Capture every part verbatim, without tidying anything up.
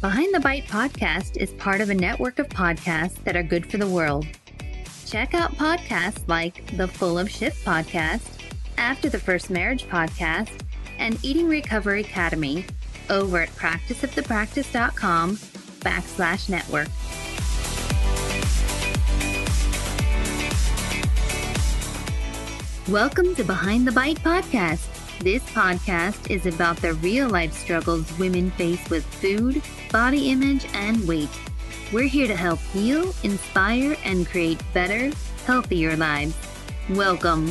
Behind the Bite podcast is part of a network of podcasts that are good for the world. Check out podcasts like the Full of Shit podcast, After the First Marriage podcast, and Eating Recovery Academy over at practiceofthepractice.com backslash network. Welcome to Behind the Bite podcast. This podcast is about the real-life struggles women face with food, body image, and weight. We're here to help heal, inspire, and create better, healthier lives. Welcome.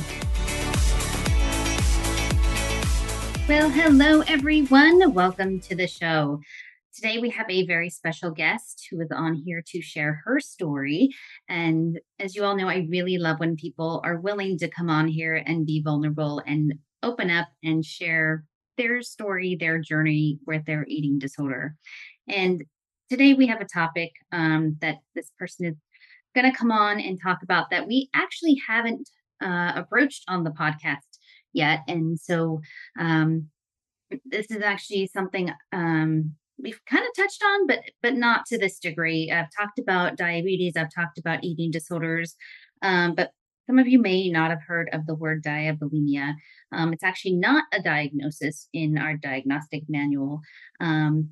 Well, hello, everyone. Welcome to the show. Today, we have a very special guest who is on here to share her story. And as you all know, I really love when people are willing to come on here and be vulnerable and open up and share their story, their journey with their eating disorder. And today we have a topic um, that this person is going to come on and talk about that we actually haven't uh, approached on the podcast yet. And so um, this is actually something um, we've kind of touched on, but but not to this degree. I've talked about diabetes. I've talked about eating disorders, um, but some of you may not have heard of the word diabulimia. Um, it's actually not a diagnosis in our diagnostic manual. Um,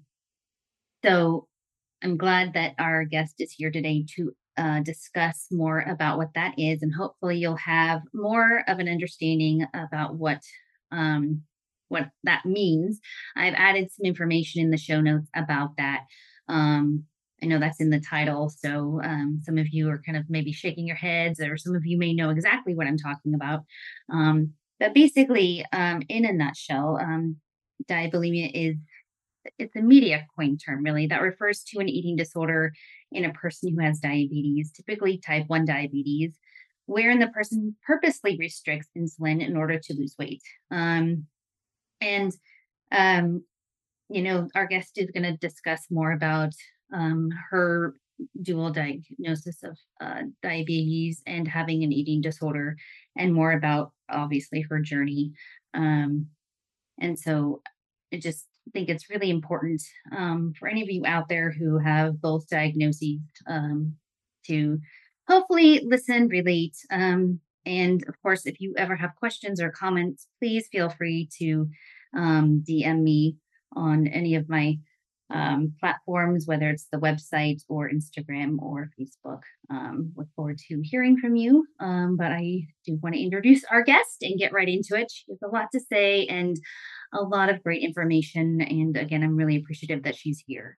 so I'm glad that our guest is here today to uh, discuss more about what that is. And hopefully you'll have more of an understanding about what um, what that means. I've added some information in the show notes about that. Um, I know that's in the title, so um, some of you are kind of maybe shaking your heads, or some of you may know exactly what I'm talking about. Um, but basically, um, in a nutshell, um, diabulimia is it's a media coined term, really, that refers to an eating disorder in a person who has diabetes, typically type one diabetes, wherein the person purposely restricts insulin in order to lose weight. Um, and um, you know, our guest is going to discuss more about um, her dual diagnosis of uh, diabetes and having an eating disorder, and more about obviously her journey. Um, and so I just think it's really important um, for any of you out there who have both diagnoses um, to hopefully listen, relate. Um, and of course, if you ever have questions or comments, please feel free to um, D M me on any of my um, platforms, whether it's the website or Instagram or Facebook. Um, look forward to hearing from you. Um, but I do want to introduce our guest and get right into it. She has a lot to say and a lot of great information. And again, I'm really appreciative that she's here.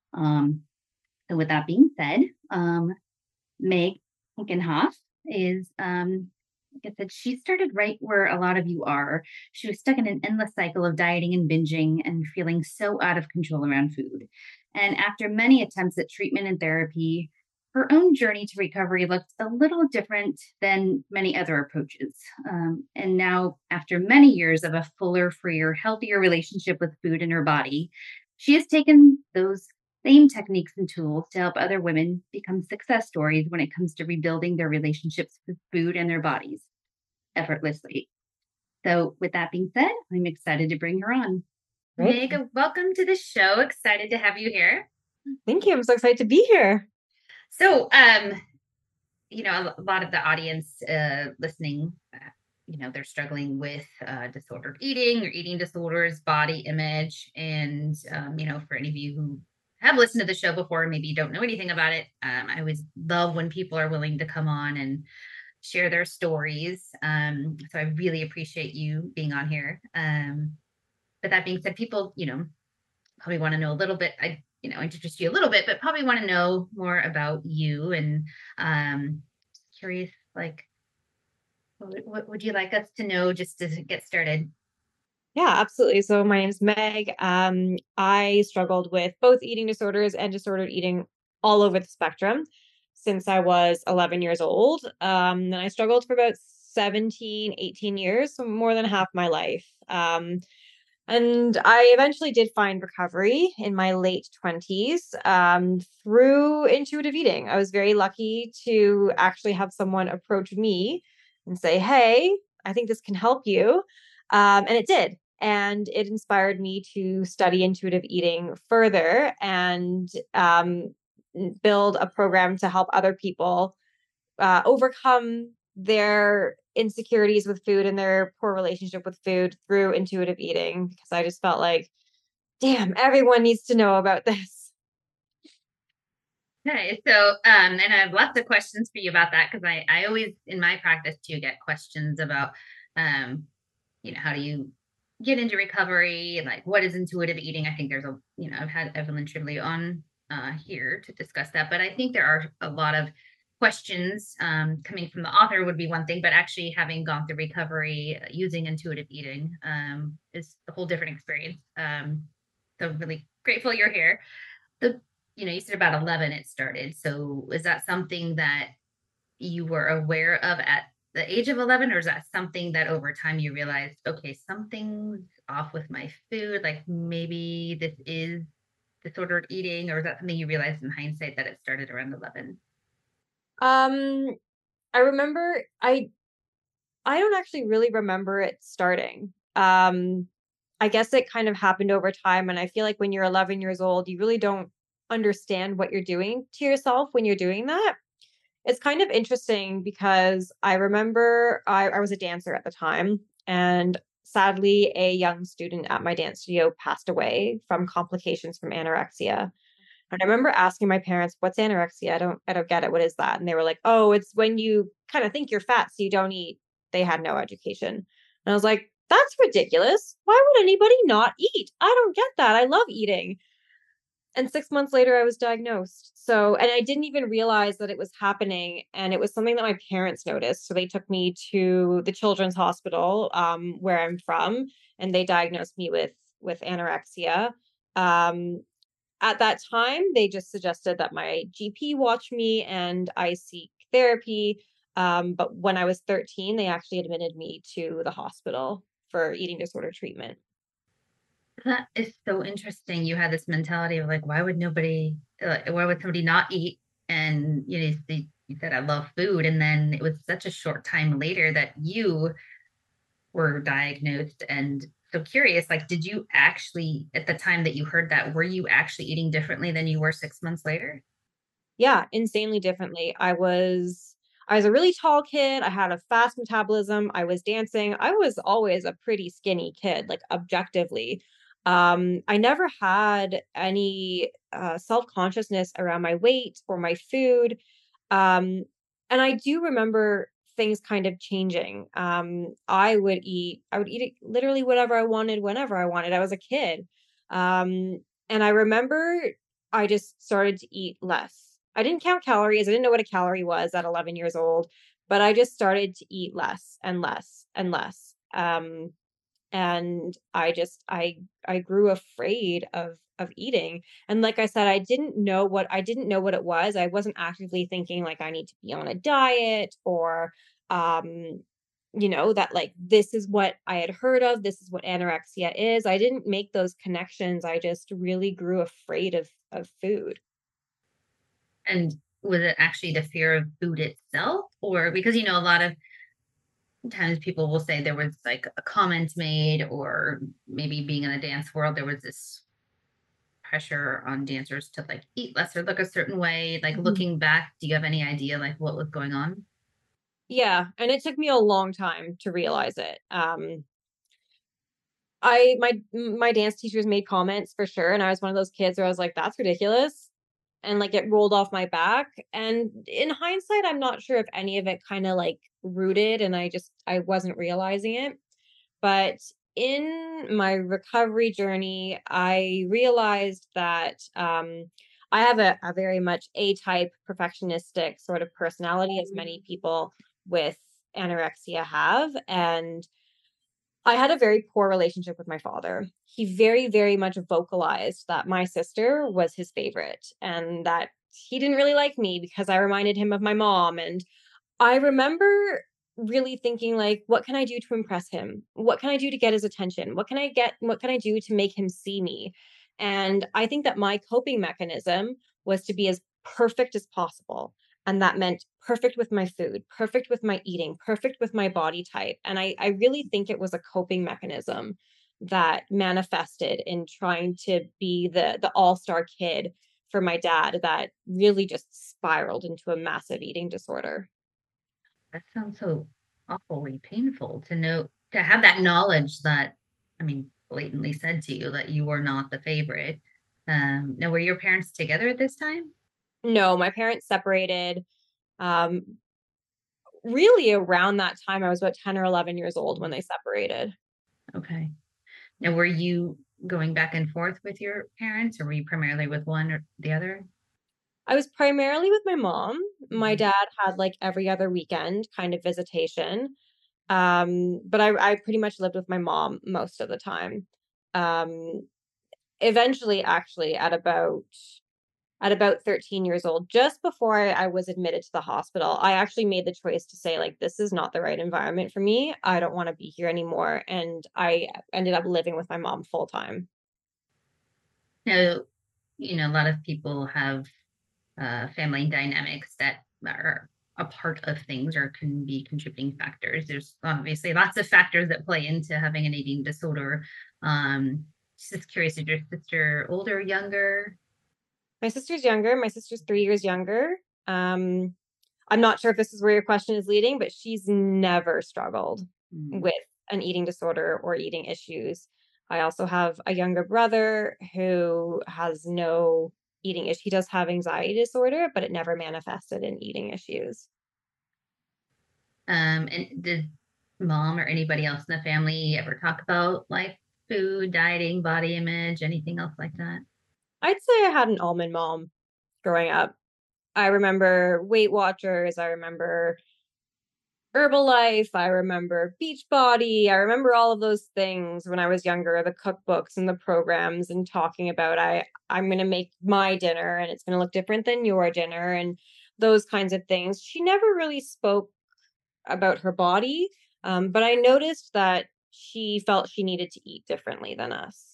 Um, so with that being said, um, Meg Hinkenhoff is um, like I said, she started right where a lot of you are. She was stuck in an endless cycle of dieting and binging and feeling so out of control around food. And after many attempts at treatment and therapy, her own journey to recovery looked a little different than many other approaches. Um, and now, after many years of a fuller, freer, healthier relationship with food and her body, she has taken those same techniques and tools to help other women become success stories when it comes to rebuilding their relationships with food and their bodies effortlessly. So with that being said, I'm excited to bring her on. Great. Meg, welcome to the show. Excited to have you here. Thank you. I'm so excited to be here. So, um, you know, a lot of the audience uh, listening, uh, you know, they're struggling with uh, disordered eating or eating disorders, body image. And, um, you know, for any of you who have listened to the show before, maybe you don't know anything about it. Um, I always love when people are willing to come on and share their stories. Um, so I really appreciate you being on here. Um, but that being said, people, you know, probably want to know a little bit. I, you know, introduced you a little bit, but probably want to know more about you. And um, curious, like, what, what would you like us to know just to get started? Yeah, absolutely. So my name's Meg. Um, I struggled with both eating disorders and disordered eating all over the spectrum since I was eleven years old. Um, and I struggled for about seventeen, eighteen years, so more than half my life. Um, and I eventually did find recovery in my late twenties um, through intuitive eating. I was very lucky to actually have someone approach me and say, "Hey, I think this can help you." Um, and it did. And it inspired me to study intuitive eating further and um, build a program to help other people uh, overcome their insecurities with food and their poor relationship with food through intuitive eating, because I just felt like, damn, everyone needs to know about this. Okay, so um, and I have lots of questions for you about that because I I always in my practice too get questions about um, you know, how do you get into recovery and like what is intuitive eating? I think there's a you know I've had Evelyn Tribbley on uh, here to discuss that, but I think there are a lot of questions um, coming from the author would be one thing, but actually having gone through recovery uh, using intuitive eating um, is a whole different experience. Um, so really grateful you're here. The you know, you said about eleven it started. So is that something that you were aware of at the age of eleven, or is that something that over time you realized, okay, something's off with my food? Like maybe this is disordered eating, or is that something you realized in hindsight that it started around eleven? Um, I remember I I don't actually really remember it starting. Um, I guess it kind of happened over time, and I feel like when you're eleven years old, you really don't understand what you're doing to yourself when you're doing that. It's kind of interesting because I remember I, I was a dancer at the time, and sadly, a young student at my dance studio passed away from complications from anorexia. And I remember asking my parents, "What's anorexia? I don't, I don't get it. What is that?" And they were like, "Oh, it's when you kind of think you're fat, so you don't eat." They had no education, and I was like, "That's ridiculous. Why would anybody not eat? I don't get that. I love eating." And six months later, I was diagnosed. So and I didn't even realize that it was happening, and it was something that my parents noticed. So they took me to the children's hospital, um, where I'm from, and they diagnosed me with with anorexia. Um, at that time, they just suggested that my G P watch me and I seek therapy. Um, but when I was thirteen, they actually admitted me to the hospital for eating disorder treatment. That is so interesting. You had this mentality of like, why would nobody, uh, why would somebody not eat? And you know, you, you said I love food, and then it was such a short time later that you were diagnosed. And so curious, like, did you actually, at the time that you heard that, were you actually eating differently than you were six months later? Yeah, insanely differently. I was I was a really tall kid, I had a fast metabolism, I was dancing, I was always a pretty skinny kid, like, objectively. Um, I never had any, uh, self-consciousness around my weight or my food, um, and I do remember things kind of changing. Um, I would eat I would eat it literally whatever I wanted, whenever I wanted, I was a kid. Um, and I remember I just started to eat less. I didn't count calories. I didn't know what a calorie was at eleven years old, but I just started to eat less and less and less. Um, and I just I I grew afraid of of eating. And like I said, I didn't know what I didn't know what it was. I wasn't actively thinking like I need to be on a diet or um you know that like this is what I had heard of, this is what anorexia is. I didn't make those connections. I just really grew afraid of of food. And was it actually the fear of food itself? Or because, you know, a lot of times people will say there was like a comment made, or maybe being in the dance world, there was this pressure on dancers to like eat less or look a certain way. Like Mhm. looking back, do you have any idea like what was going on? Yeah, and it took me a long time to realize it. Um I my my dance teachers made comments for sure, and I was one of those kids where I was like, "That's ridiculous," and, like, it rolled off my back, and in hindsight, I'm not sure if any of it kinda, like, rooted and I just I wasn't realizing it, but in my recovery journey, I realized that, um, I have a a very much A-type perfectionistic sort of personality, as many people with anorexia have, and I had a very poor relationship with my father. He very, very much vocalized that my sister was his favorite and that he didn't really like me because I reminded him of my mom. And I remember really thinking like, what can I do to impress him? What can I do to get his attention? What can I get what can I do to make him see me? And I think that my coping mechanism was to be as perfect as possible. And that meant perfect with my food, perfect with my eating, perfect with my body type. And I, I really think it was a coping mechanism. that manifested in trying to be the the all-star kid for my dad that really just spiraled into a massive eating disorder. That sounds so awfully painful to know, to have that knowledge that, I mean, blatantly said to you that you were not the favorite. Um, now, were your parents together at this time? No, my parents separated, um, really around that time. I was about ten or eleven years old when they separated. Okay. Now, were you going back and forth with your parents, or were you primarily with one or the other? I was primarily with my mom. My Mhm. dad had, like, every other weekend kind of visitation, um, but I I pretty much lived with my mom most of the time. Um, Eventually, actually, at about at about thirteen years old, just before I I was admitted to the hospital, I actually made the choice to say, like, "This is not the right environment for me. I don't wanna be here anymore," and I ended up living with my mom full time. Now, you know, a lot of people have uh, family dynamics that are a part of things or can be contributing factors. There's obviously lots of factors that play into having an eating disorder. Um, just curious, is your sister older, or younger? My sister's younger, my sister's three years younger. Um, I'm not sure if this is where your question is leading, but she's never struggled Mm. with an eating disorder or eating issues. I also have a younger brother who has no eating issue. He does have anxiety disorder, but it never manifested in eating issues. Um, and did mom or anybody else in the family ever talk about like food, dieting, body image, anything else like that? I'd say I had an almond mom growing up. I remember Weight Watchers, I remember Herbalife, I remember Beachbody, I remember all of those things when I was younger, the cookbooks and the programs and talking about I I'm gonna make my dinner and it's gonna look different than your dinner and those kinds of things. She never really spoke about her body, um, but I noticed that she felt she needed to eat differently than us.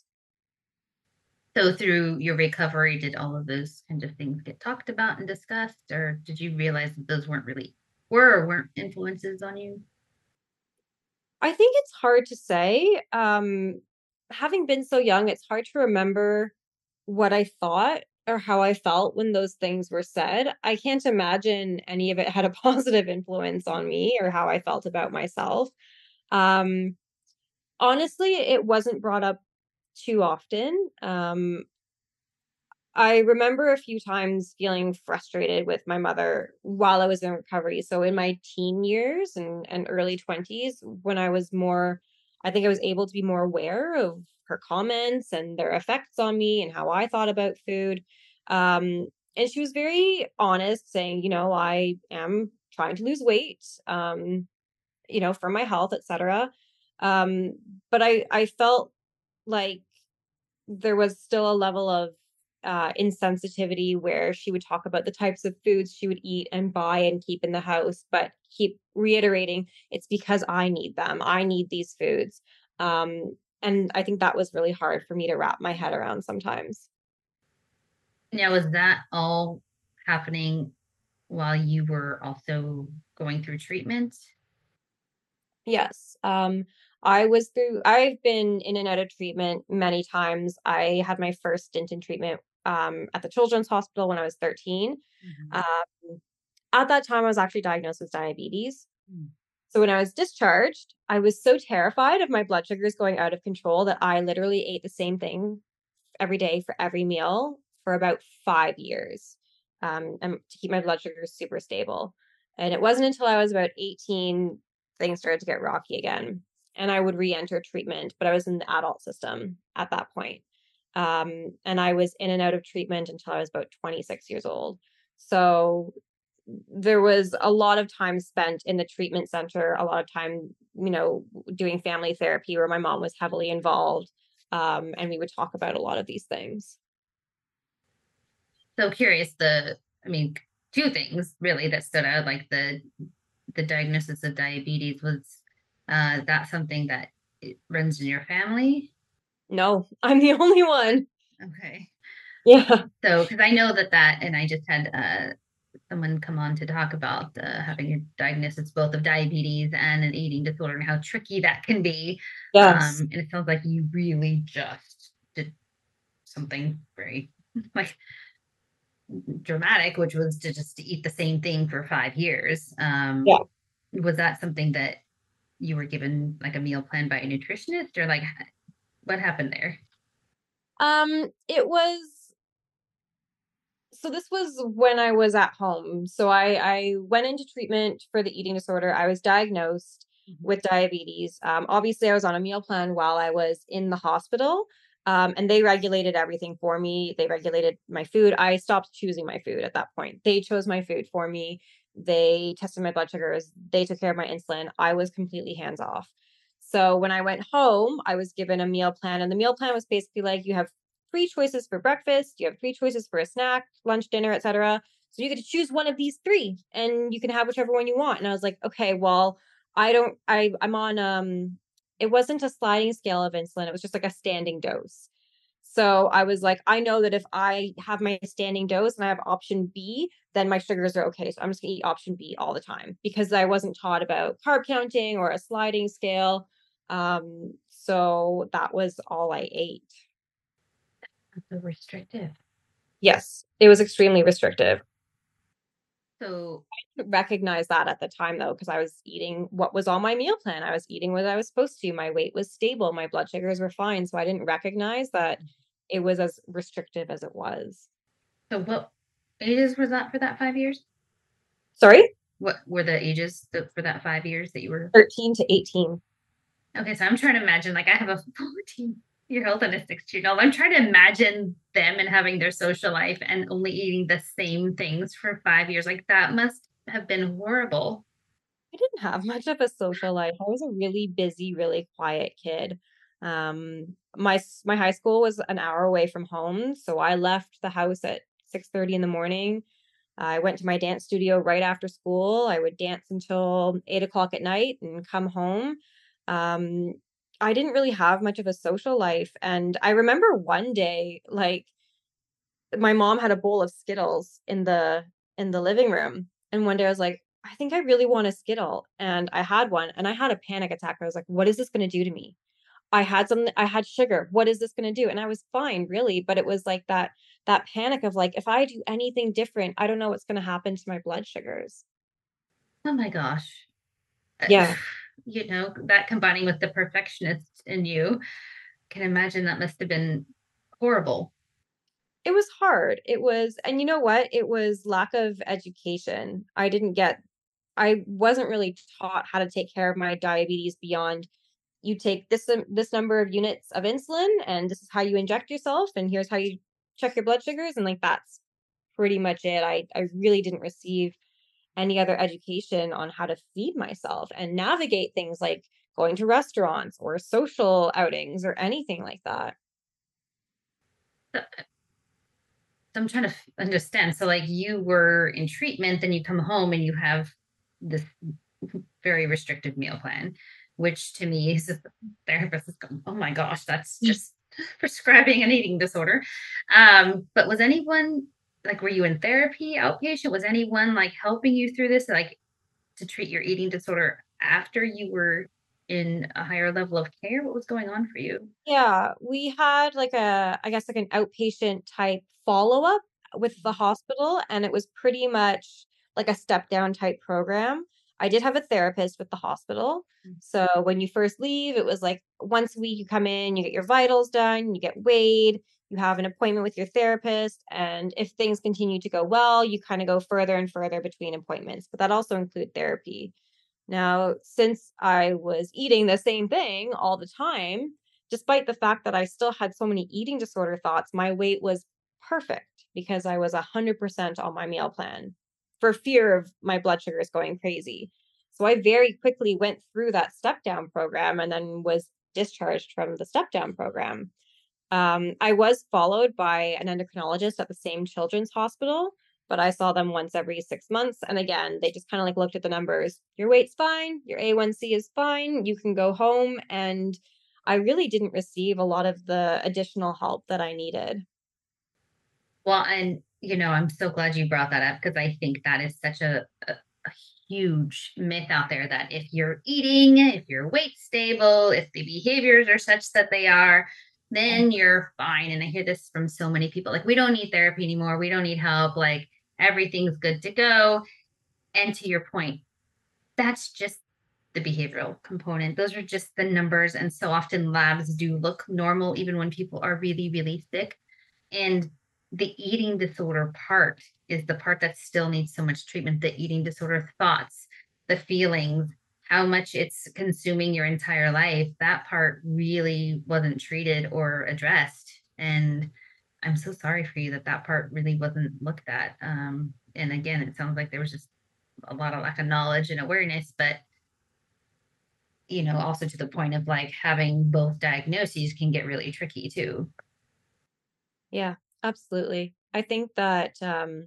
So through your recovery, did all of those kinds of things get talked about and discussed, or did you realize that those weren't really were or weren't influences on you? I think it's hard to say. Um, having been so young, it's hard to remember what I thought or how I felt when those things were said. I can't imagine any of it had a positive influence on me or how I felt about myself. Um, Honestly, it wasn't brought up too often. Um, I remember a few times feeling frustrated with my mother while I was in recovery. So in my teen years and, and early twenties, when I was more, I think I was able to be more aware of her comments and their effects on me and how I thought about food. Um, and she was very honest, saying, you know, I am trying to lose weight, um, you know, for my health, et cetera. Um, but I, I felt like there was still a level of uh, insensitivity where she would talk about the types of foods she would eat and buy and keep in the house, but keep reiterating it's because I need them. I need these foods. Um, and I think that was really hard for me to wrap my head around sometimes. Now, was that all happening while you were also going through treatment? Yes. Um, I was through, I've been in and out of treatment many times. I had my first stint in treatment um, at the Children's Hospital when I was thirteen. Mhm. Um, at that time, I was actually diagnosed with diabetes. Mm. So when I was discharged, I was so terrified of my blood sugars going out of control that I literally ate the same thing every day for every meal for about five years, um, and to keep my blood sugars super stable. And it wasn't until I was about eighteen things started to get rocky again, and I would re-enter treatment, but I was in the adult system at that point. Um, and I was in and out of treatment until I was about twenty-six years old. So there was a lot of time spent in the treatment center, a lot of time, you know, doing family therapy where my mom was heavily involved. Um, and we would talk about a lot of these things. So curious, the I mean, two things really that stood out, like the the diagnosis of diabetes was uh that something that it runs in your family? No, I'm the only one. Okay. Yeah. So, because I know that that, and I just had uh, someone come on to talk about uh, having a diagnosis both of diabetes and an eating disorder and how tricky that can be. Um, Yes. and it sounds like you really just did something very like dramatic, which was to just eat the same thing for five years. Um, Yeah. was that something that you were given like a meal plan by a nutritionist, or like what happened there? Um, it was so this was when I was at home. So I I went into treatment for the eating disorder. I was diagnosed Mhm. with diabetes. Um, obviously, I was on a meal plan while I was in the hospital, um, and they regulated everything for me. They regulated my food. I stopped choosing my food at that point. They chose my food for me. They tested my blood sugars. They took care of my insulin. I was completely hands off. So when I went home, I was given a meal plan, and the meal plan was basically like you have three choices for breakfast, you have three choices for a snack, lunch, dinner, et cetera. So you get to choose one of these three and you can have whichever one you want. And I was like, okay, well, I don't I I'm on um it wasn't a sliding scale of insulin. It was just like a standing dose. So I was like, I know that if I have my standing dose and I have option B, then my sugars are okay. So I'm just gonna eat option B all the time because I wasn't taught about carb counting or a sliding scale. Um, so that was all I ate. So restrictive. Yes, it was extremely restrictive. So Recognize that at the time though, because I was eating what was on my meal plan. I was eating what I was supposed to. My weight was stable. My blood sugars were fine. So I didn't recognize that it was as restrictive as it was. so what ages was that for that five years? Sorry? What were the ages that, for that five years that you were? thirteen to eighteen. Okay, so I'm trying to imagine, like I have a fourteen year old and a sixteen year old. I'm trying to imagine them and having their social life and only eating the same things for five years. Like that must have been horrible. I didn't have much of a social life. I was a really busy, really quiet kid. Um, my s- my high school was an hour away from home, so I left the house at six thirty in the morning. I went to my dance studio right after school. I would dance until eight o'clock at night and come home. Um, I didn't really have much of a social life, and I remember one day, like, my mom had a bowl of Skittles in the in the living room, and one day I was like, "I think I really want a Skittle," and I had one, and I had a panic attack. I was like, "What is this gonna do to me?" I had some I had sugar. What is this gonna do? And I was fine, really, but it was like that that panic of like, if I do anything different, I don't know what's gonna happen to my blood sugars. Oh my gosh. Uh, Yeah, You know, that combining with the perfectionist in you, can imagine that must have been horrible. it was hard. It was and you know what? It was lack of education. I didn't get I wasn't really taught how to take care of my diabetes beyond you take this um, this number of units of insulin and this is how you inject yourself and here's how you check your blood sugars and like that's pretty much it. I I really didn't receive any other education on how to feed myself and navigate things like going to restaurants or social outings or anything like that. So I'm trying to understand. So, like, you were in treatment, then you come home and you have this very restrictive meal plan, which to me is the therapist is going, oh my gosh, that's just prescribing an eating disorder. Um, but was anyone like, were you in therapy, outpatient? Was anyone like helping you through this, like to treat your eating disorder after you were in a higher level of care? What was going on for you? Yeah, we had like a I guess like an outpatient type follow-up with the hospital, and it was pretty much like a step down type program. I did have a therapist with the hospital. So when you first leave, it was like once a week you come in, you get your vitals done, you get weighed, you have an appointment with your therapist, and if things continue to go well, you kind of go further and further between appointments. But that also include therapy. Now, since I was eating the same thing all the time, despite the fact that I still had so many eating disorder thoughts, my weight was perfect because I was one hundred percent on my meal plan for fear of my blood sugars going crazy. So I very quickly went through that step down program and then was discharged from the step down program. Um, I was followed by an endocrinologist at the same children's hospital, but I saw them once every six months. And again, they just kind of like looked at the numbers. Your weight's fine. Your A one C is fine. You can go home. And I really didn't receive a lot of the additional help that I needed. Well, and You know, I'm so glad you brought that up because I think that is such a, a, a huge myth out there that if you're eating, if your weight's stable, if the behaviors are such that they are, then you're fine. And I hear this from so many people like, we don't need therapy anymore. We don't need help. Like, everything's good to go. And to your point, that's just the behavioral component. Those are just the numbers. And so often labs do look normal, even when people are really, really sick. And the eating disorder part is the part that still needs so much treatment. The eating disorder thoughts, the feelings, how much it's consuming your entire life, that part really wasn't treated or addressed. And I'm so sorry for you that that part really wasn't looked at. Um, and again, it sounds like there was just a lot of lack of knowledge and awareness, but you know, also to the point of like having both diagnoses can get really tricky too. Yeah, absolutely. I think that um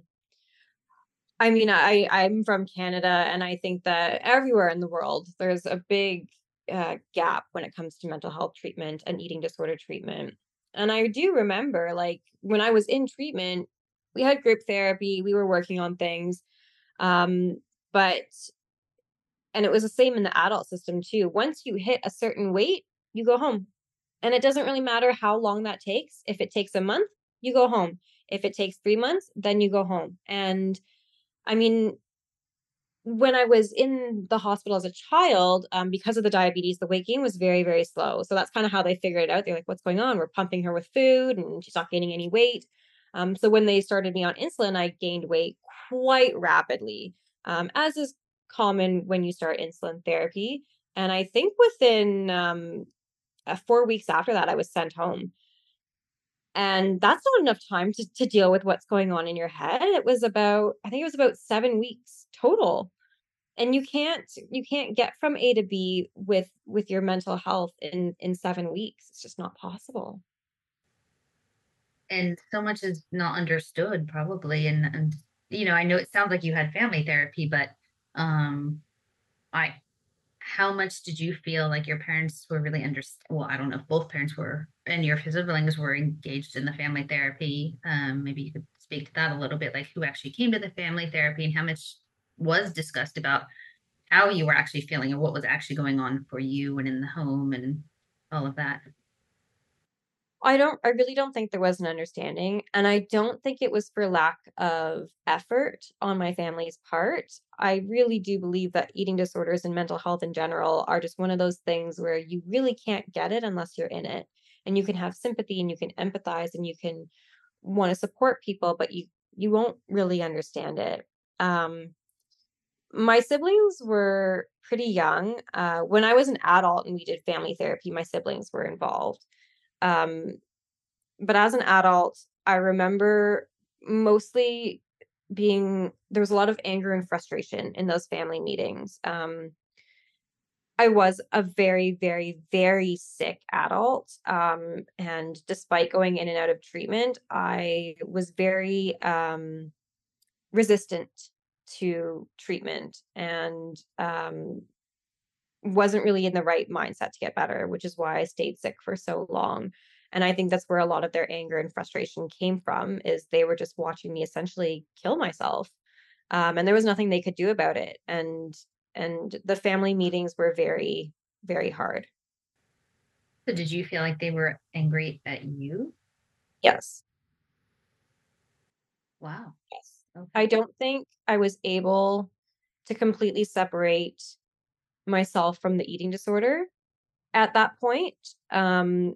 I mean, I I'm from Canada, and I think that everywhere in the world there's a big uh, gap when it comes to mental health treatment and eating disorder treatment. And I do remember, like when I was in treatment, we had group therapy, we were working on things, um, but and it was the same in the adult system too. Once you hit a certain weight, you go home, and it doesn't really matter how long that takes. If it takes a month, you go home. If it takes three months, then you go home. And I mean, when I was in the hospital as a child, um, because of the diabetes, the weight gain was very, very slow. So that's kind of how they figured it out. They're like, "What's going on? We're pumping her with food, and she's not gaining any weight." Um, so when they started me on insulin, I gained weight quite rapidly, um, as is common when you start insulin therapy. And I think within um, uh, four weeks after that, I was sent home. And that's not enough time to, to deal with what's going on in your head. It was about, I think it was about seven weeks total, and you can't you can't get from A to B with with your mental health in in seven weeks. It's just not possible. And so much is not understood probably. And, and, you know, I know it sounds like you had family therapy, but, um, I, how much did you feel like your parents were really understand? Well, I don't know if both parents were and your siblings were engaged in the family therapy. Um, maybe you could speak to that a little bit, like who actually came to the family therapy and how much was discussed about how you were actually feeling and what was actually going on for you and in the home and all of that. I don't I really don't think there was an understanding, and I don't think it was for lack of effort on my family's part. I really do believe that eating disorders and mental health in general are just one of those things where you really can't get it unless you're in it. And you can have sympathy and you can empathize and you can want to support people, but you you won't really understand it. Um My siblings were pretty young. Uh, when I was an adult and we did family therapy, my siblings were involved. Um, but as an adult, I remember mostly being there was a lot of anger and frustration in those family meetings. Um, I was a very, very, very sick adult. Um, and despite going in and out of treatment, I was very um, resistant to treatment and um, wasn't really in the right mindset to get better, which is why I stayed sick for so long. And I think that's where a lot of their anger and frustration came from is they were just watching me essentially kill myself. Um, and there was nothing they could do about it. And and the family meetings were very, very hard. So did you feel like they were angry at you? Yes. Wow. Yes. I Okay. don't think I was able to completely separate myself from the eating disorder at that point. Um,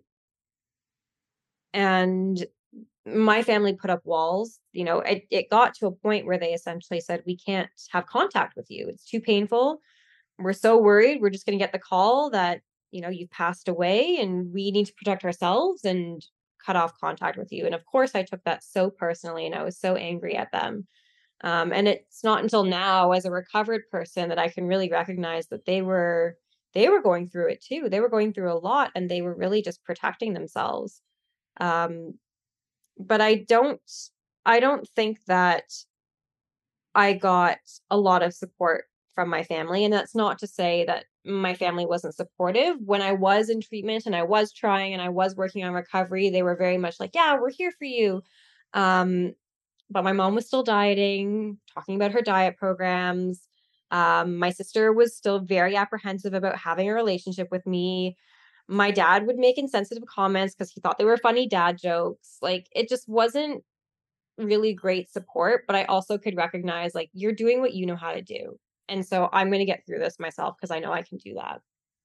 and my family put up walls. You know, it, it got to a point where they essentially said, "We can't have contact with you. It's too painful. We're so worried. We're just going to get the call that, you know, you've passed away and we need to protect ourselves and cut off contact with you." And of course, I took that so personally and I was so angry at them. Um, and it's not until now, as a recovered person, that I can really recognize that they were they were going through it too. They were going through a lot, and they were really just protecting themselves. Um, but I don't I don't think that I got a lot of support from my family, and that's not to say that my family wasn't supportive. When I was in treatment and I was trying and I was working on recovery, they were very much like, "Yeah, we're here for you." Um, but my mom was still dieting, talking about her diet programs. Um, my sister was still very apprehensive about having a relationship with me. My dad would make insensitive comments because he thought they were funny dad jokes. Like, it just wasn't really great support, but I also could recognize, like, you're doing what you know how to do. And so I'm going to get through this myself because I know I can do that.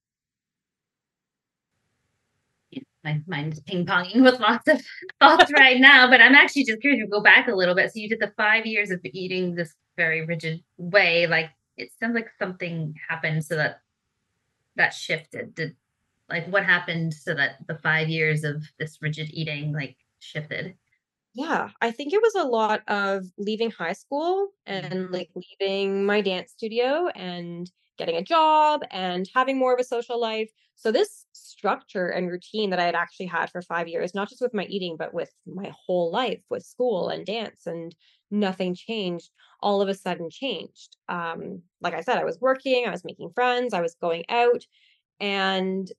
Yeah, my mind's ping ponging with lots of thoughts right now, but I'm actually just curious to go back a little bit. So you did the five years of eating this very rigid way. Like it sounds like something happened so that that shifted. Did like what happened so that the five years of this rigid eating like shifted? Yeah, I think it was a lot of leaving high school and, like, leaving my dance studio and getting a job and having more of a social life. So this structure and routine that I had actually had for five years, not just with my eating, but with my whole life, with school and dance, and nothing changed, all of a sudden changed. Um, like I said, I was working, I was making friends, I was going out, and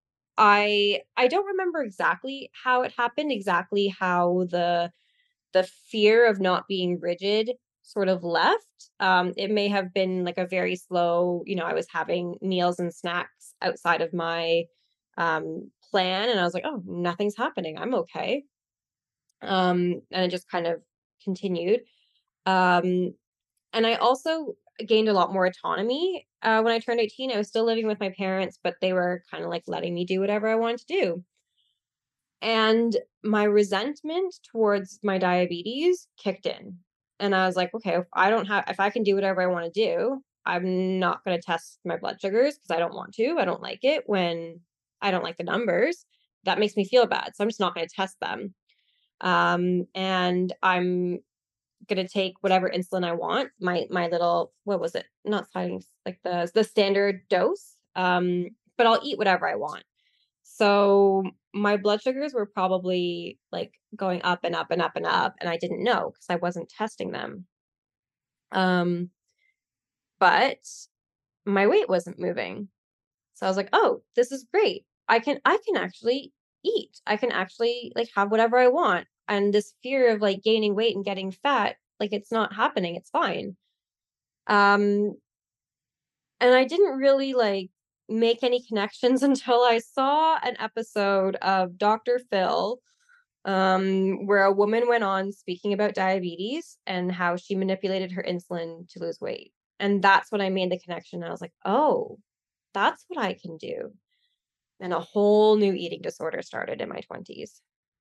I I don't remember exactly how it happened, exactly how the the fear of not being rigid sort of left. Um, it may have been like a very slow, you know, I was having meals and snacks outside of my um, plan, and I was like, oh, nothing's happening. I'm okay. Um, and it just kind of continued. Um, and I also gained a lot more autonomy uh, when I turned eighteen. I was still living with my parents, but they were kind of like letting me do whatever I wanted to do. And my resentment towards my diabetes kicked in. And I was like, okay, if I don't have, if I can do whatever I want to do, I'm not going to test my blood sugars because I don't want to. I don't like it when I don't like the numbers. That makes me feel bad. So I'm just not going to test them. Um, and I'm going to take whatever insulin I want. My, my little, what was it? Not sliding, like the, the standard dose. Um, but I'll eat whatever I want. So my blood sugars were probably like going up and up and up and up, and I didn't know because I wasn't testing them. Um, but my weight wasn't moving. So I was like, "Oh, this is great. I can I can actually eat. I can actually like have whatever I want." And this fear of like gaining weight and getting fat, like it's not happening. It's fine. Um, and I didn't really like make any connections until I saw an episode of doctor Phil, um, where a woman went on speaking about diabetes and how she manipulated her insulin to lose weight. And that's when I made the connection. I was like, oh, that's what I can do. And a whole new eating disorder started in my twenties.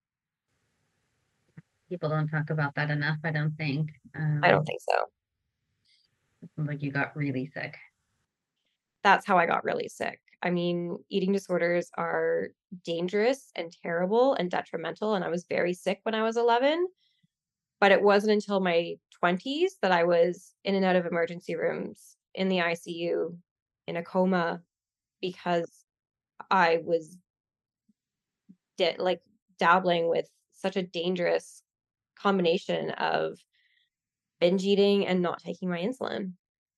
People don't talk about that enough, I don't think. I don't Um, think so. it sounds like you got really sick. That's how I got really sick. I mean, eating disorders are dangerous and terrible and detrimental. And I was very sick when I was eleven. But it wasn't until my twenties that I was in and out of emergency rooms, in the I C U, in a coma, because I was di like, dabbling with such a dangerous combination of binge eating and not taking my insulin.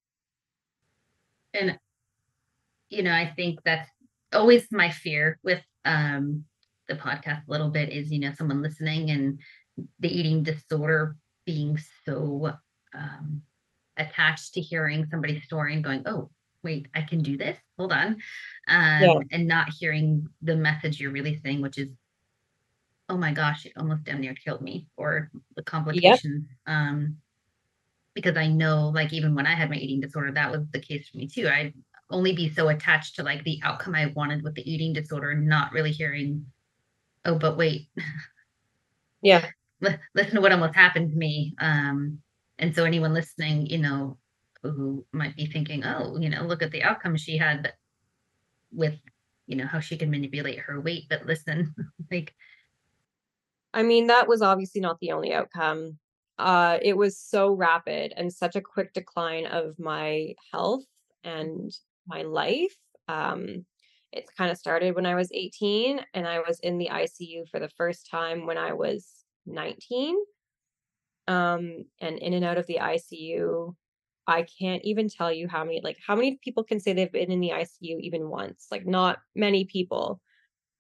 And you know, I think that's always my fear with um the podcast a little bit is, you know, someone listening and the eating disorder being so um attached to hearing somebody's story and going, oh, wait, I can do this. Hold on. Yeah. Um, and not hearing the message you're really saying, which is, oh my gosh, it almost damn near killed me, or the Yep. complications. Um, because I know, like, even when I had my eating disorder, that was the case for me too. I'd only be so attached to like the outcome I wanted with the eating disorder, not really hearing, oh, but wait, Yeah. listen to what almost happened to me. Um, and so anyone listening, you know, who might be thinking, oh, you know, look at the outcome she had, but with, you know, how she can manipulate her weight. But listen, like, I mean, that was obviously not the only outcome. Uh, it was so rapid and such a quick decline of my health and my life. Um, it kind of started when I was eighteen, and I was in the I C U for the first time when I was nineteen. Um, and in and out of the I C U, I can't even tell you how many, like, how many people can say they've been in the I C U even once? Like, not many people.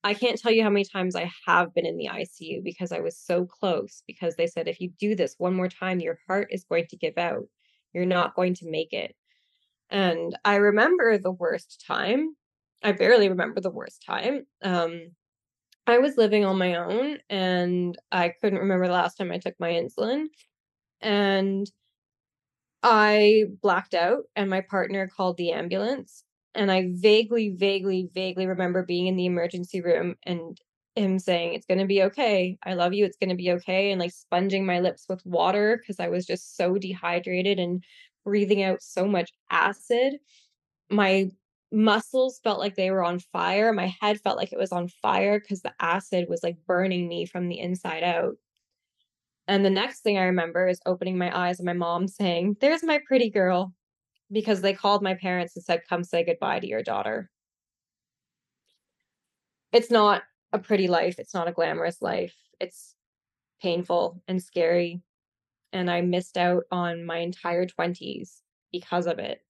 I can't tell you how many times I have been in the I C U because I was so close, because they said, if you do this one more time, your heart is going to give out. You're not going to make it. And I remember the worst time. I barely remember the worst time. Um, I was living on my own and I couldn't remember the last time I took my insulin. And I blacked out and my partner called the ambulance. And I vaguely, vaguely, vaguely remember being in the emergency room and him saying, "It's going to be okay. I love you. It's going to be okay." And like sponging my lips with water because I was just so dehydrated and breathing out so much acid. My muscles felt like they were on fire. My head felt like it was on fire because the acid was like burning me from the inside out. And the next thing I remember is opening my eyes and my mom saying, "There's my pretty girl," because they called my parents and said, "Come say goodbye to your daughter." It's not a pretty life. It's not a glamorous life. It's painful and scary. And I missed out on my entire twenties because of it.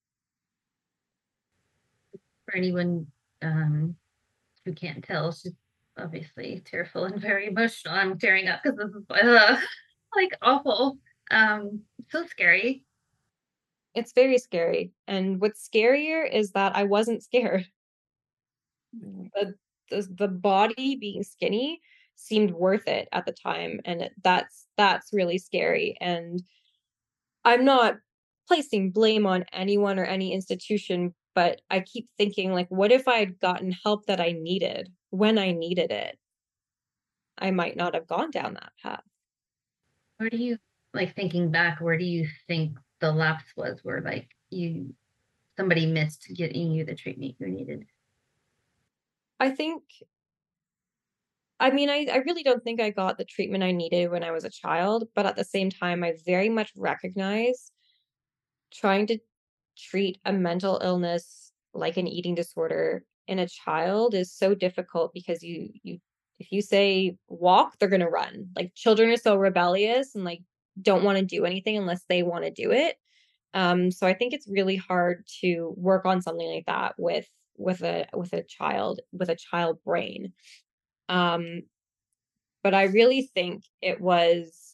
For anyone um, who can't tell, she's obviously tearful and very emotional. I'm tearing up because this is uh, like awful. Um, so scary. It's very scary. And what's scarier is that I wasn't scared. The, the, the body being skinny seemed worth it at the time. And it, that's that's really scary. And I'm not placing blame on anyone or any institution, but I keep thinking, like, what if I had gotten help that I needed when I needed it? I might not have gone down that path. Where do you, like, thinking back, where do you think the lapse was where like you somebody missed getting you the treatment you needed? I think, I mean, I, I really don't think I got the treatment I needed when I was a child, but at the same time, I very much recognize trying to treat a mental illness like an eating disorder in a child is so difficult because you you if you say walk, they're going to run. Like children are so rebellious and like don't want to do anything unless they want to do it. Um so I think it's really hard to work on something like that with with a with a child with a child brain. Um but I really think it was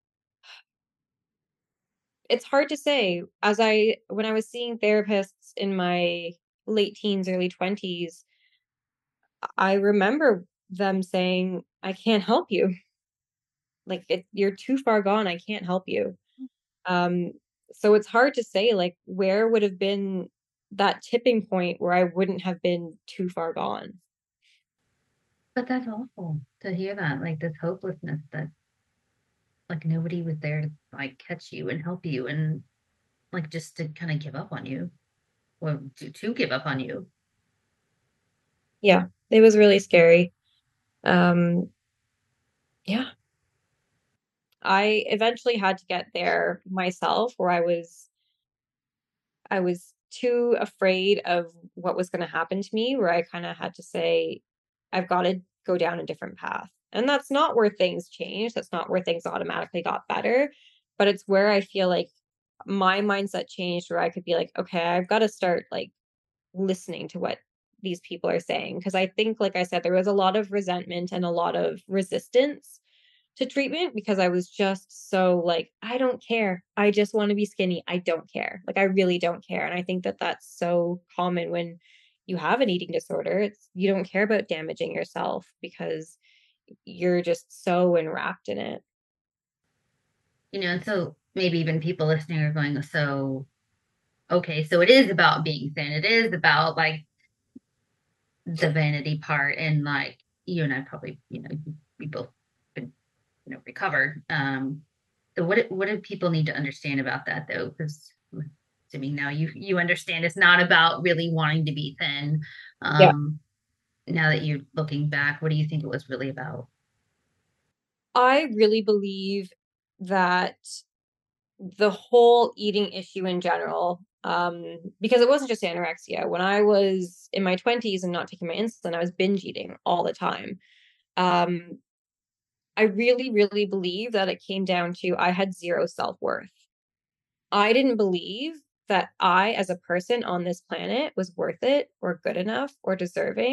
it's hard to say. As I when I was seeing therapists in my late teens, early twenties, I remember them saying, "I can't help you. Like it, you're too far gone. I can't help you." Um, so it's hard to say like where would have been that tipping point where I wouldn't have been too far gone. But that's awful to hear that, like this hopelessness that like nobody was there to like catch you and help you and like just to kind of give up on you or to, to give up on you. Yeah, it was really scary. Um, yeah, I eventually had to get there myself, where I was I was too afraid of what was gonna happen to me, where I kinda had to say, "I've gotta go down a different path." And that's not where things changed, that's not where things automatically got better, but it's where I feel like my mindset changed, where I could be like, "Okay, I've gotta start, like, listening to what these people are saying." Because I think, like I said, there was a lot of resentment and a lot of resistance to treatment because I was just so like, "I don't care. I just wanna be skinny. I don't care." Like, I really don't care, and I think that that's so common when you have an eating disorder. It's you don't care about damaging yourself because you're just so enwrapped in it. You know, and so maybe even people listening are going, so okay, so it is about being thin. It is about like the vanity part and like you and I probably, you know, we both been, you know, recovered. Um, so what what do people need to understand about that though? Because assuming now you you understand it's not about really wanting to be thin. Yeah. Um, now that you're looking back, what do you think it was really about? I really believe that the whole eating issue in general, um, because it wasn't just anorexia. When I was in my twenties and not taking my insulin, I was binge eating all the time. Um, I really, really believe that it came down to I had zero self-worth. I didn't believe that I, as a person on this planet, was worth it or good enough or deserving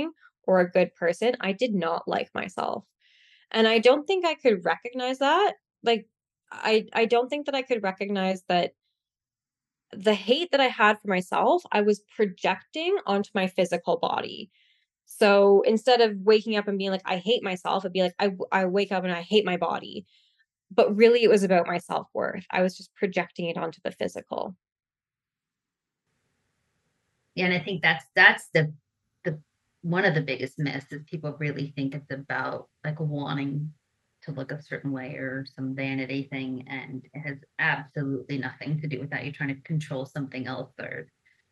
or a good person, I did not like myself. And I don't think I could recognize that. Like, I I don't think that I could recognize that the hate that I had for myself, I was projecting onto my physical body. So instead of waking up and being like, I hate myself, it'd be like, I, w- I wake up and I hate my body. But really, it was about my self worth. I was just projecting it onto the physical. Yeah, and I think that's that's the the one of the biggest myths is people really think it's about like wanting to look a certain way or some vanity thing, and it has absolutely nothing to do with that. You're trying to control something else, or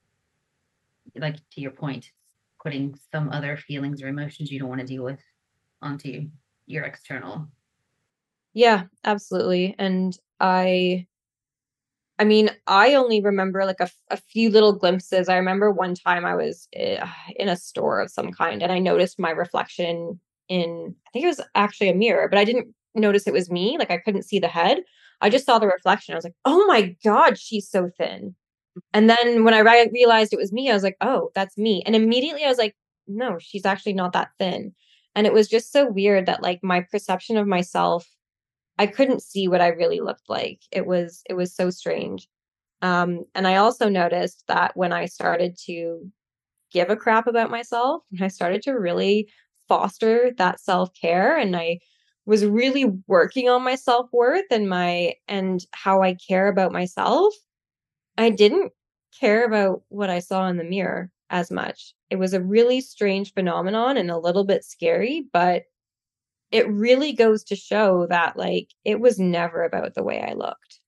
like to your point, putting some other feelings or emotions you don't want to deal with onto your external. Yeah, absolutely. And I I mean, I only remember like a, f- a few little glimpses. I remember one time I was uh, in a store of some kind and I noticed my reflection in, I think it was actually a mirror, but I didn't notice it was me. Like I couldn't see the head. I just saw the reflection. I was like, oh my God, she's so thin. And then when I re- realized it was me, I was like, oh, that's me. And immediately I was like, no, she's actually not that thin. And it was just so weird that like my perception of myself, I couldn't see what I really looked like. It was it was so strange. Um, and I also noticed that when I started to give a crap about myself, and I started to really foster that self-care and I was really working on my self-worth and my and how I care about myself, I didn't care about what I saw in the mirror as much. It was a really strange phenomenon and a little bit scary, but it really goes to show that like it was never about the way I looked.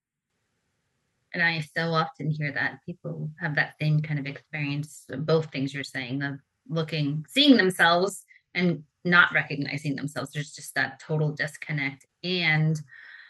And I so often hear that people have that same kind of experience, both things you're saying of looking, seeing themselves and not recognizing themselves. There's just that total disconnect. And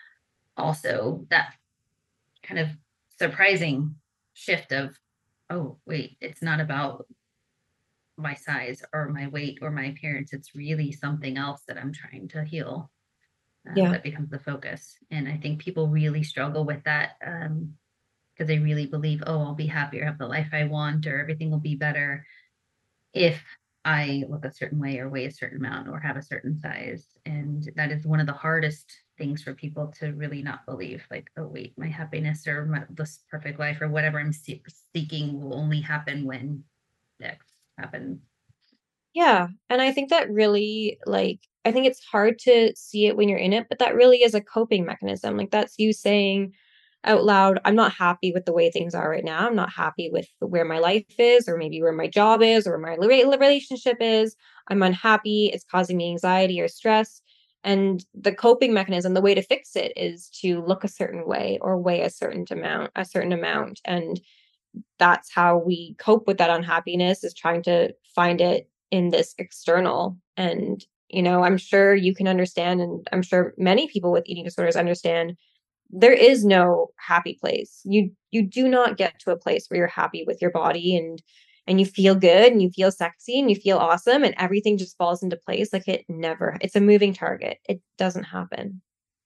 also that kind of surprising shift of, oh, wait, it's not about my size or my weight or my appearance. It's really something else that I'm trying to heal. Uh, Yeah. that becomes the focus. And I think people really struggle with that. Um, because they really believe, oh, I'll be happier, have the life I want, or everything will be better if I look a certain way or weigh a certain amount or have a certain size. And that is one of the hardest things for people to really not believe, like, oh, wait, my happiness or my, this perfect life or whatever I'm see- seeking will only happen when X happens. Yeah. And I think that really like I think it's hard to see it when you're in it, but that really is a coping mechanism. Like that's you saying out loud, I'm not happy with the way things are right now. I'm not happy with where my life is, or maybe where my job is, or my rela- relationship is. I'm unhappy. It's causing me anxiety or stress. And the coping mechanism, the way to fix it is to look a certain way or weigh a certain amount, a certain amount. And that's how we cope with that unhappiness is trying to find it in this external. And, you know, I'm sure you can understand, and I'm sure many people with eating disorders understand there is no happy place. You you do not get to a place where you're happy with your body and and you feel good and you feel sexy and you feel awesome and everything just falls into place. Like it never, it's a moving target. It doesn't happen.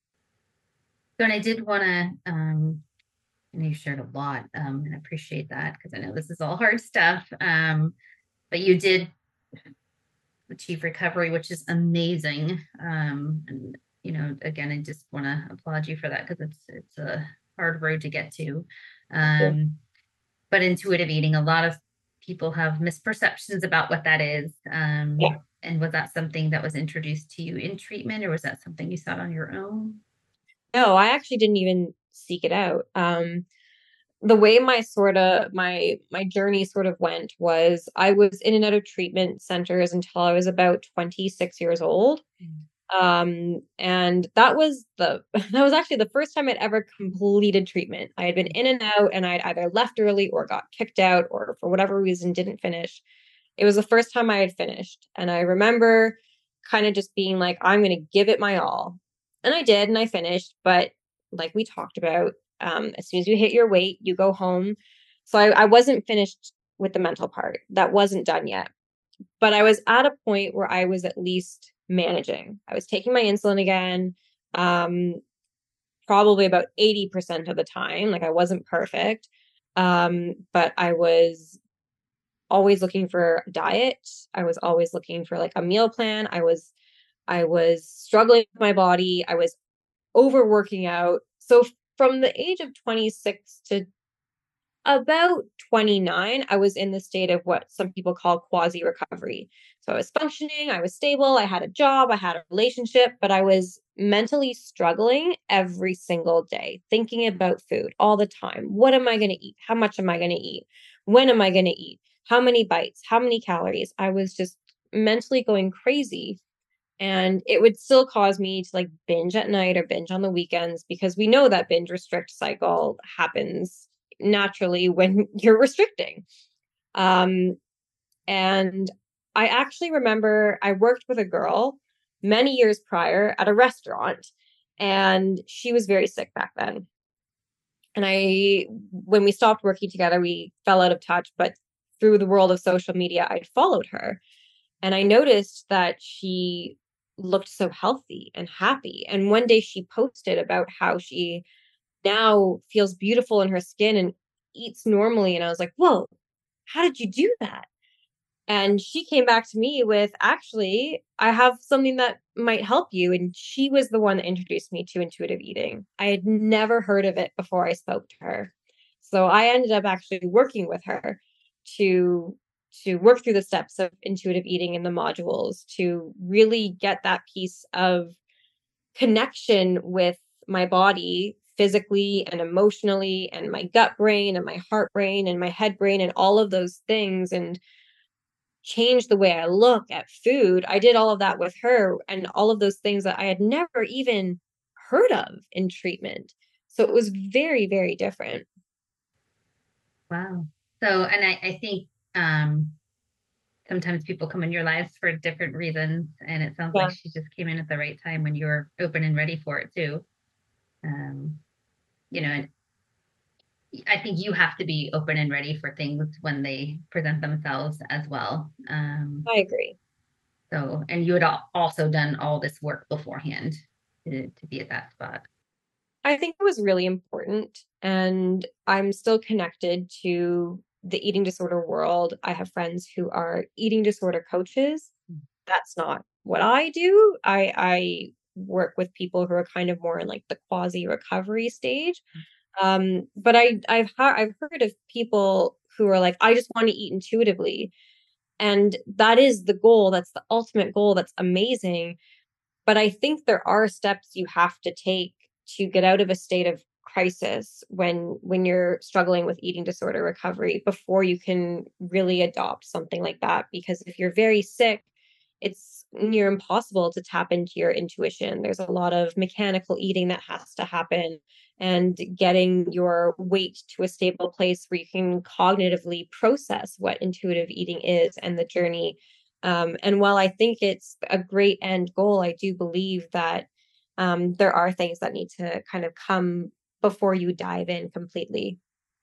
So, and I did want to, um, and you shared a lot, um, and I appreciate that because I know this is all hard stuff. Um, but you did achieve recovery, which is amazing. Um, and you know, again, I just want to applaud you for that because it's it's a hard road to get to. Thank you. Um, but intuitive eating, a lot of people have misperceptions about what that is. Yeah. Um, and was that something that was introduced to you in treatment, or was that something you sought on your own? No, I actually didn't even seek it out. Um, the way my sort of my my journey sort of went was I was in and out of treatment centers until I was about twenty-six years old. Um, and that was the that was actually the first time I'd ever completed treatment. I had been in and out and I'd either left early or got kicked out or for whatever reason didn't finish. It was the first time I had finished. And I remember kind of just being like, I'm going to give it my all. And I did, and I finished. But like we talked about, um, as soon as you hit your weight, you go home. So I, I wasn't finished with the mental part. That wasn't done yet. But I was at a point where I was at least managing. I was taking my insulin again, um, probably about eighty percent of the time. Like I wasn't perfect. Um, but I was always looking for a diet. I was always looking for like a meal plan. I was I was struggling with my body. I was overworking out. So from the age of twenty-six to about twenty-nine, I was in the state of what some people call quasi recovery. So I was functioning, I was stable, I had a job, I had a relationship, but I was mentally struggling every single day, thinking about food all the time. What am I going to eat? How much am I going to eat? When am I going to eat? How many bites? How many calories? I was just mentally going crazy. And it would still cause me to like binge at night or binge on the weekends because we know that binge restrict cycle happens naturally when you're restricting. Um, and I actually remember I worked with a girl many years prior at a restaurant, and she was very sick back then. And I, when we stopped working together, we fell out of touch, but through the world of social media, I'd followed her. And I noticed that she looked so healthy and happy. And one day she posted about how she now feels beautiful in her skin and eats normally. And I was like, whoa, how did you do that? And she came back to me with, actually, I have something that might help you. And she was the one that introduced me to intuitive eating. I had never heard of it before I spoke to her. So I ended up actually working with her to to work through the steps of intuitive eating in the modules to really get that piece of connection with my body physically and emotionally and my gut brain and my heart brain and my head brain and all of those things, and change the way I look at food. I did all of that with her and all of those things that I had never even heard of in treatment. So it was very, very different. Wow. So, and I, I think um, sometimes people come in your lives for different reasons, and it sounds like Yeah, she just came in at the right time when you were open and ready for it too. Um, you know, and I think you have to be open and ready for things when they present themselves as well. Um, I agree. so, and you had al- also done all this work beforehand to, to be at that spot. I think it was really important. And I'm still connected to the eating disorder world. I have friends who are eating disorder coaches. That's not what I do. I, I work with people who are kind of more in like the quasi recovery stage. Um, but I, I've ha- I've heard of people who are like, I just want to eat intuitively, and that is the goal. That's the ultimate goal. That's amazing. But I think there are steps you have to take to get out of a state of crisis when when you're struggling with eating disorder recovery before you can really adopt something like that. Because if you're very sick, it's near impossible to tap into your intuition. There's a lot of mechanical eating that has to happen, and getting your weight to a stable place where you can cognitively process what intuitive eating is and the journey. Um, and while I think it's a great end goal, I do believe that um, there are things that need to kind of come before you dive in completely.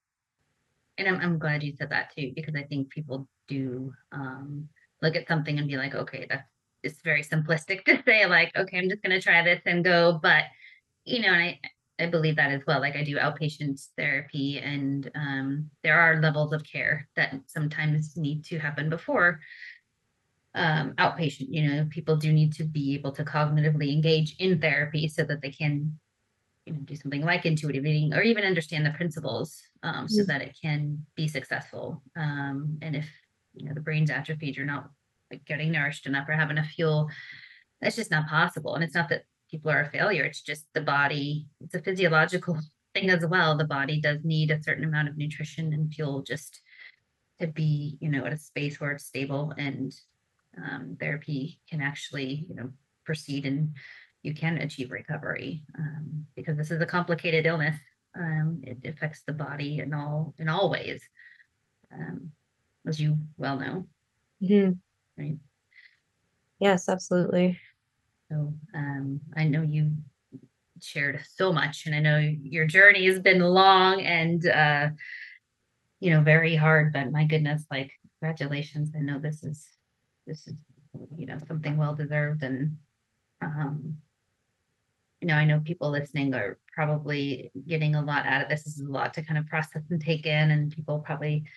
And I'm, I'm glad you said that too, because I think people do um, look at something and be like, okay, that's it's very simplistic to say, like, okay, I'm just going to try this and go. But, you know, and I, I believe that as well. Like I do outpatient therapy, and um, there are levels of care that sometimes need to happen before um, outpatient. You know, people do need to be able to cognitively engage in therapy so that they can, you know, do something like intuitive eating or even understand the principles um, so Mhm. that it can be successful. Um, and if, you know, the brain's atrophied, you're not like getting nourished enough or having enough fuel, that's just not possible. And it's not that people are a failure, it's just the body, it's a physiological thing as well. The body does need a certain amount of nutrition and fuel just to be, you know, at a space where it's stable, and um, therapy can actually, you know, proceed and you can achieve recovery um, because this is a complicated illness. Um, it affects the body in all in all ways, um, as you well know, Mhm. right? Yes, absolutely. So um, I know you shared so much, and I know your journey has been long and uh, you know, very hard. But my goodness, like congratulations! I know this is this is you know something well deserved, and um, you know, I know people listening are probably getting a lot out of this. This is a lot to kind of process and take in, and people probably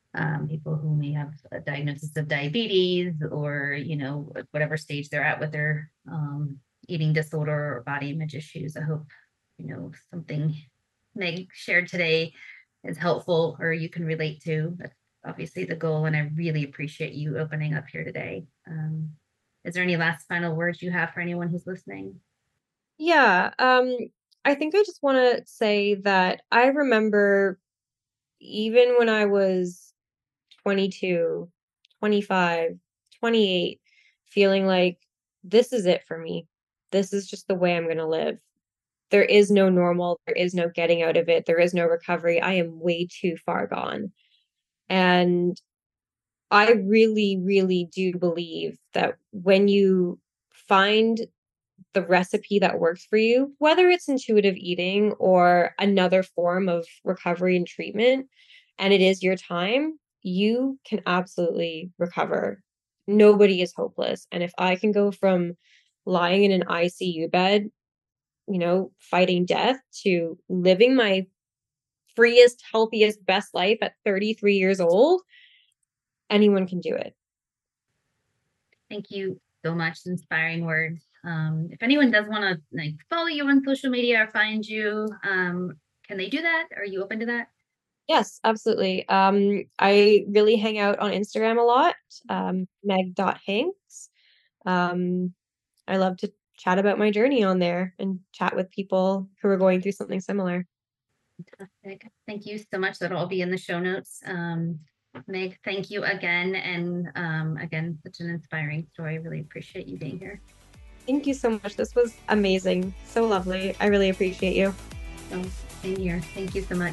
um, people who may have a diagnosis of diabetes or, you know, whatever stage they're at with their um, eating disorder or body image issues. I hope, you know, something Meg shared today is helpful or you can relate to. That's obviously the goal. And I really appreciate you opening up here today. Um, is there any last final words you have for anyone who's listening? Yeah, um, I think I just want to say that I remember even when I was twenty-two, twenty-five, twenty-eight, feeling like this is it for me. This is just the way I'm going to live. There is no normal. There is no getting out of it. There is no recovery. I am way too far gone. And I really, really do believe that when you find the recipe that works for you, whether it's intuitive eating or another form of recovery and treatment, and it is your time, you can absolutely recover. Nobody is hopeless. And if I can go from lying in an I C U bed, you know, fighting death to living my freest, healthiest, best life at thirty-three years old, anyone can do it. Thank you so much. Inspiring words. Um, if anyone does want to like follow you on social media or find you, um, can they do that? Are you open to that? Yes, absolutely. Um, I really hang out on Instagram a lot, um, meg dot hanks. Um, I love to chat about my journey on there and chat with people who are going through something similar. Fantastic. Thank you so much. That'll all be in the show notes. Um, Meg, thank you again. And um, again, such an inspiring story. I really appreciate you being here. Thank you so much. This was amazing. So lovely. I really appreciate you. So, same here. Thank you so much.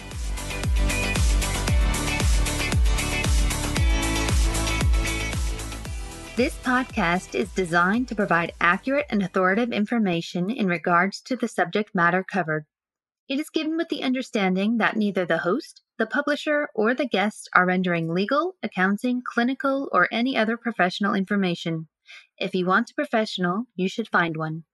This podcast is designed to provide accurate and authoritative information in regards to the subject matter covered. It is given with the understanding that neither the host, the publisher, or the guest are rendering legal, accounting, clinical, or any other professional information. If you want a professional, you should find one.